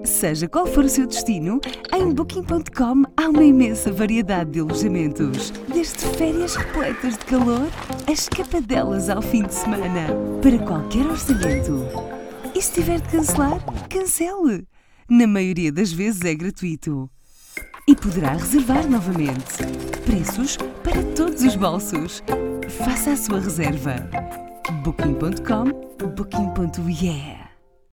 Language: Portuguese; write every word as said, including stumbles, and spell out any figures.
Seja qual for o seu destino, em booking ponto com há uma imensa variedade de alojamentos. Desde férias repletas de calor a escapadelas ao fim de semana. Para qualquer orçamento. E se tiver de cancelar, cancele. Na maioria das vezes é gratuito. E poderá reservar novamente. Preços para todos os bolsos. Faça a sua reserva. booking ponto com, booking ponto yeah.